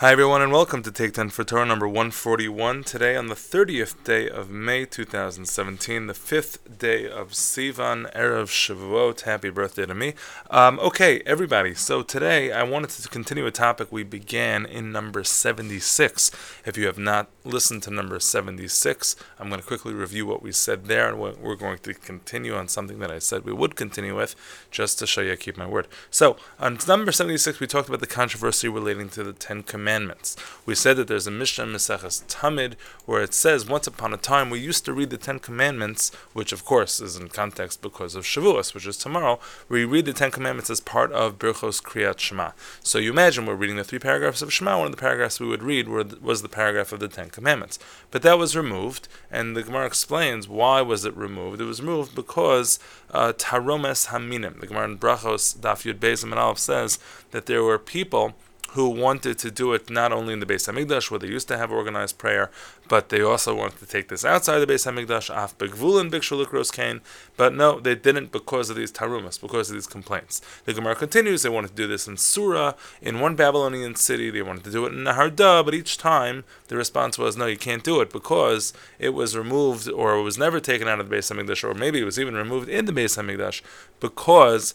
Hi everyone and welcome to Take 10 for Torah number 141. Today on the 30th day of May 2017, the 5th day of Sivan, Erev Shavuot. Happy birthday to me. Okay, everybody, so today I wanted to continue a topic we began in number 76. If you have not listened to number 76, I'm going to quickly review what we said there, and we're going to continue on something that I said we would continue with, just to show you I keep my word. So, on number 76, we talked about the controversy relating to the Ten Commandments. We said that there's a Mishnah in Maseches Tamid where it says, once upon a time we used to read the Ten Commandments, which of course is in context because of Shavuos, which is tomorrow. We read the Ten Commandments as part of Birchos Kriyat Shema. So you imagine we're reading the 3 paragraphs of Shema. One of the paragraphs we would read was the paragraph of the Ten Commandments. But that was removed, and the Gemara explains why was it removed. It was removed because Taromes Haminim. The Gemara in Brachos, Daf Yud Beis and Aleph says that there were people who wanted to do it not only in the Beis Hamikdash, where they used to have organized prayer, but they also wanted to take this outside the Beis Hamikdash, af begvulin bikshu likros kain. But no, they didn't because of these tarumas, because of these complaints. The Gemara continues, they wanted to do this in Surah, in one Babylonian city, they wanted to do it in Naharda, but each time the response was, no, you can't do it because it was removed, or it was never taken out of the Beis Hamikdash, or maybe it was even removed in the Beis Hamikdash because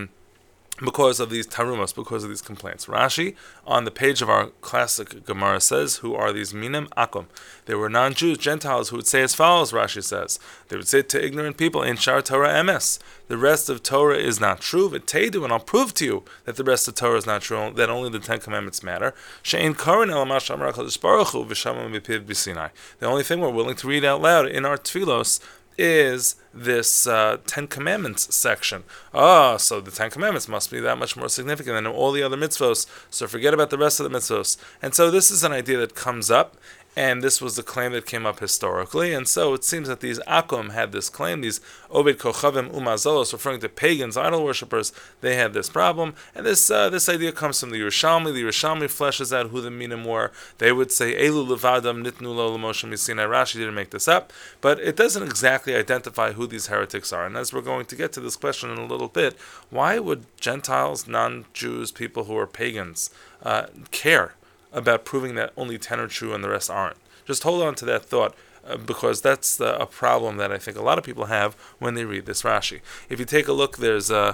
of these tarumas, because of these complaints. Rashi, on the page of our classic Gemara, says, who are these minim akum? They were non-Jews, Gentiles, who would say as follows, Rashi says. They would say to ignorant people, in Shar Torah MS, the rest of Torah is not true, v'teidu, and I'll prove to you that the rest of Torah is not true, that only the Ten Commandments matter. She'ein karin el mash amar HaKadosh Baruch Hu v'shamam b'piv b'Sinai. The only thing we're willing to read out loud in our tefillos is this Ten Commandments section. So the Ten Commandments must be that much more significant than all the other mitzvos, so forget about the rest of the mitzvos. And so this is an idea that comes up, and this was the claim that came up historically, and so it seems that these Akum had this claim, these Oved Kochavim Umazolos, referring to pagans, idol worshippers, they had this problem, and this idea comes from the Yerushalmi. The Yerushalmi fleshes out who the minim were. They would say, Elu levadam nitnu lo l'Moshe misinai. Rashi didn't make this up, but it doesn't exactly identify who these heretics are, and as we're going to get to this question in a little bit, why would Gentiles, non-Jews, people who are pagans, care about proving that only 10 are true and the rest aren't? Just hold on to that thought, because that's a problem that I think a lot of people have when they read this Rashi. If you take a look, there's a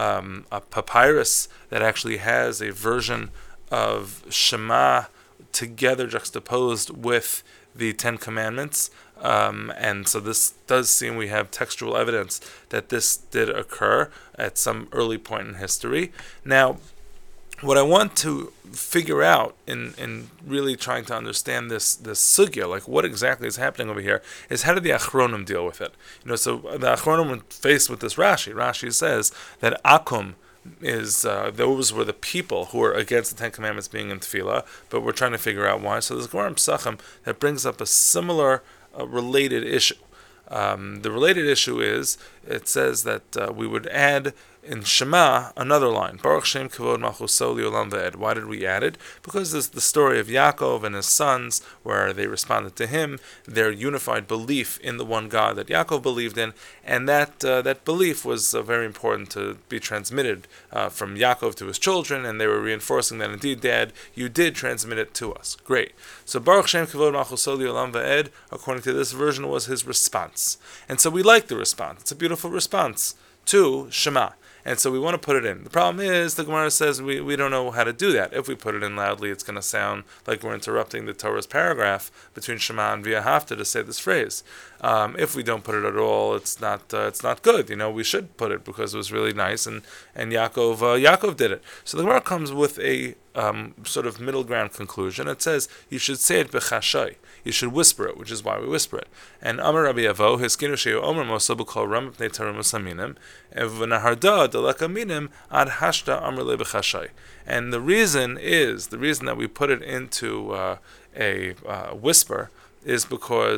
papyrus that actually has a version of Shema together juxtaposed with the Ten Commandments, and so this does seem we have textual evidence that this did occur at some early point in history. Now, what I want to figure out in really trying to understand this sugya, like what exactly is happening over here, is how did the Achronim deal with it? So the Achronim were faced with this Rashi. Rashi says that Akum is those were the people who were against the Ten Commandments being in Tefillah, but we're trying to figure out why. So there's Gemara Pesachim that brings up a similar related issue. The related issue is, it says that we would add in Shema another line, Baruch Shem Kavod Malchuso Liolam V'ed. Why did we add it? Because there's the story of Yaakov and his sons, where they responded to him, their unified belief in the one God that Yaakov believed in, and that belief was very important to be transmitted from Yaakov to his children, and they were reinforcing that, indeed, Dad, you did transmit it to us. Great. So Baruch Shem Kavod Malchuso Liolam V'ed, according to this version, was his response. And so we like the response. It's a beautiful response to Shema. And so we want to put it in. The problem is, the Gemara says we don't know how to do that. If we put it in loudly, it's going to sound like we're interrupting the Torah's paragraph between Shema and V'ahavta to say this phrase. If we don't put it at all, it's not good. We should put it because it was really nice, and Yaakov did it. So the Gemara comes with a sort of middle ground conclusion. It says you should say it b'chashay. You should whisper it, which is why we whisper it. And Amar Rabbi Avo, Hiskinu sheyu Omer Mosa b'kol ram pnei tarumas haminim, v'naharda deleka minim ad hashta Amar le b'chashay. And the reason that we put it into a whisper is because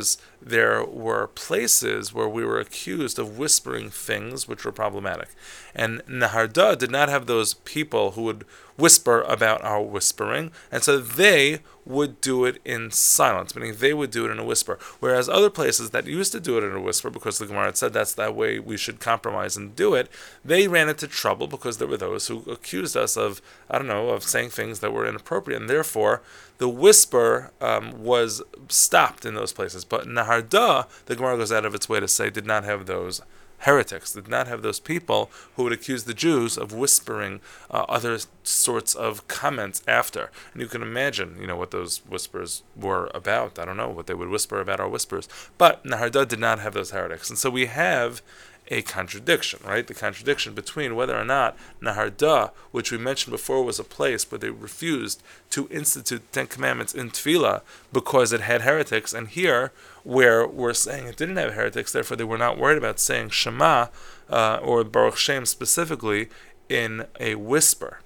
there were places where we were accused of whispering things which were problematic. And Nehardea did not have those people who would whisper about our whispering, and so they would do it in silence, meaning they would do it in a whisper. Whereas other places that used to do it in a whisper, because the Gemara had said that's that way we should compromise and do it, they ran into trouble because there were those who accused us of, of saying things that were inappropriate, and therefore the whisper was stopped in those places. But Nehardea, the Gemara goes out of its way to say, did not have those heretics, did not have those people who would accuse the Jews of whispering other sorts of comments after. And you can imagine, what those whispers were about. I don't know what they would whisper about our whispers. But Nehardea did not have those heretics. And so we have a contradiction, right? The contradiction between whether or not Nehardea, which we mentioned before was a place where they refused to institute the Ten Commandments in Tefillah because it had heretics, and here where we're saying it didn't have heretics, therefore they were not worried about saying Shema or Baruch Shem specifically in a whisper.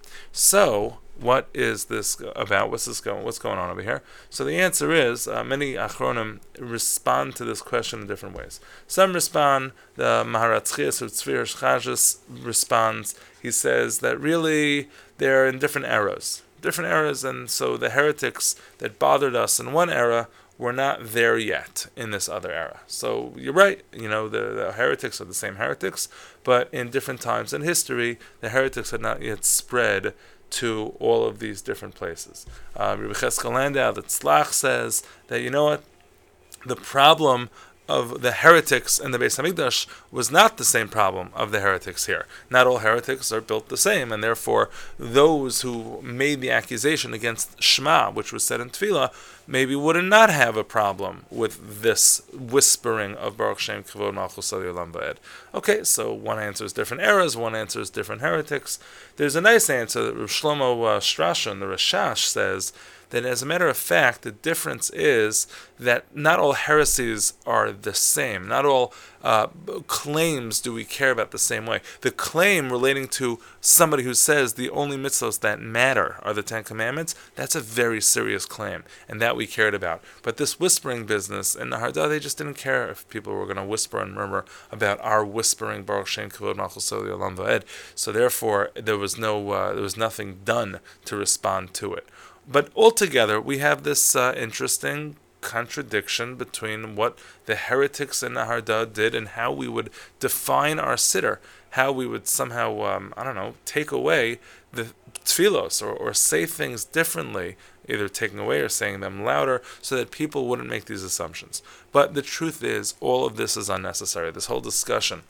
So what is this about? What's going on over here? So the answer is many Achronim respond to this question in different ways. Some respond. The Maharatzchias or Tzvi Chajus responds. He says that really they're in different eras, and so the heretics that bothered us in one era were not there yet in this other era. So you're right. The heretics are the same heretics, but in different times in history, the heretics had not yet spread to all of these different places. Rabbi Cheskel Landau, the Tzlach, says that, the problem of the heretics in the Beis Hamikdash was not the same problem of the heretics here. Not all heretics are built the same, and therefore those who made the accusation against Shema, which was said in Tefillah, maybe would not have a problem with this whispering of Baruch Shem Kavod Malchus Olam Va'ed. Okay, so one answer is different eras, one answer is different heretics. There's a nice answer that Rav Shlomo Strashan, the Rashash, says that as a matter of fact, the difference is that not all heresies are the same. Not all claims do we care about the same way. The claim relating to somebody who says the only mitzvos that matter are the Ten Commandments, that's a very serious claim, and that we cared about. But this whispering business in Nehardea, they just didn't care if people were going to whisper and murmur about our whispering Baruch Shem Kavod Malchus Olam Va'ed. So therefore, there was nothing done to respond to it. But altogether, we have this interesting contradiction between what the heretics in Nehardea did and how we would define our siddur, how we would somehow, take away the tefillos or say things differently, either taking away or saying them louder, so that people wouldn't make these assumptions. But the truth is, all of this is unnecessary. This whole discussion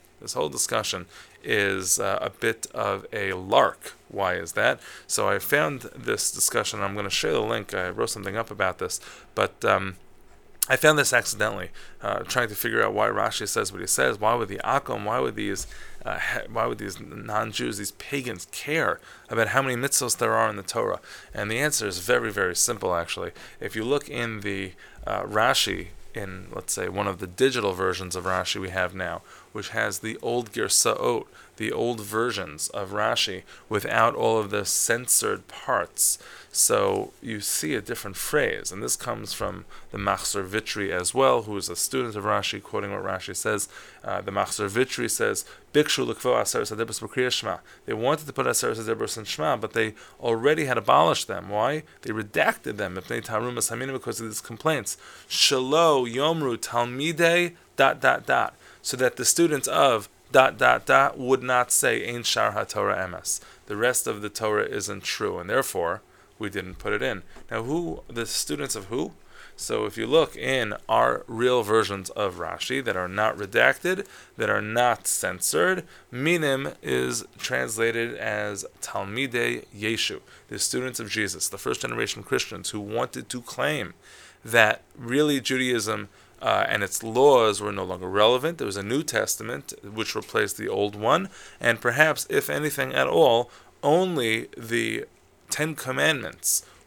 is a bit of a lark. Why is that? So I found this discussion. I'm going to share the link. I wrote something up about this, but I found this accidentally, trying to figure out why Rashi says what he says. Why would the Akom? Why would these non-Jews, these pagans, care about how many mitzvos there are in the Torah? And the answer is very, very simple. Actually, if you look in the Rashi, in, let's say, one of the digital versions of Rashi we have now, which has the old Girsaot, the old versions of Rashi, without all of the censored parts. So you see a different phrase, and this comes from the Machzor Vitri as well, who is a student of Rashi, quoting what Rashi says. The Machzor Vitri says, Bikshu l'kvo aseres hadibros b'kriyas Shema. They wanted to put aseres hadibros in Shema, but they already had abolished them. Why? They redacted them, because of these complaints. Shelo yomru talmidei ... so that the students of ... would not say Ein Shar HaTorah Emes. The rest of the Torah isn't true, and therefore we didn't put it in. Now, who, the students of who? So if you look in our real versions of Rashi that are not redacted, that are not censored, Minim is translated as Talmidei Yeshu, the students of Jesus, the first generation Christians who wanted to claim that really Judaism and its laws were no longer relevant. There was a New Testament which replaced the old one, and perhaps, if anything at all, only the Ten Commandments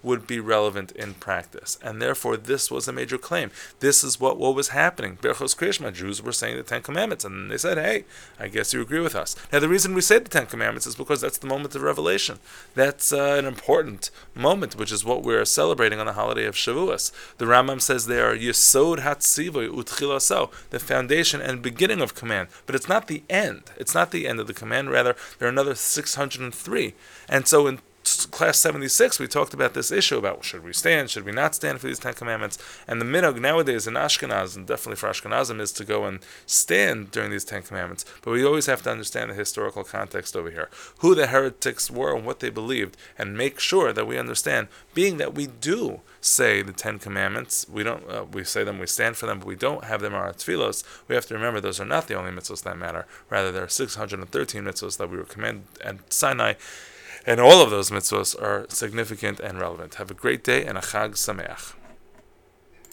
would be relevant in practice. And therefore, this was a major claim. This is what was happening. Berchos Kriyashma, Jews were saying the Ten Commandments, and they said, hey, I guess you agree with us. Now, the reason we say the Ten Commandments is because that's the moment of revelation. That's an important moment, which is what we're celebrating on the holiday of Shavuos. The Rambam says they are Yesod Hatzivoy Utchilaso, the foundation and beginning of command. But it's not the end. It's not the end of the command. Rather, there are another 603. And so in class 76, we talked about this issue about should we stand, should we not stand for these Ten Commandments. And the minhag nowadays in Ashkenaz, and definitely for Ashkenazim, is to go and stand during these Ten Commandments. But we always have to understand the historical context over here, who the heretics were and what they believed, and make sure that we understand, being that we do say the Ten Commandments, we don't we say them, we stand for them, but we don't have them on our tefillos. We have to remember those are not the only mitzvahs that matter. Rather, there are 613 mitzvahs that we were commanded at Sinai. And all of those mitzvahs are significant and relevant. Have a great day and a Chag Sameach.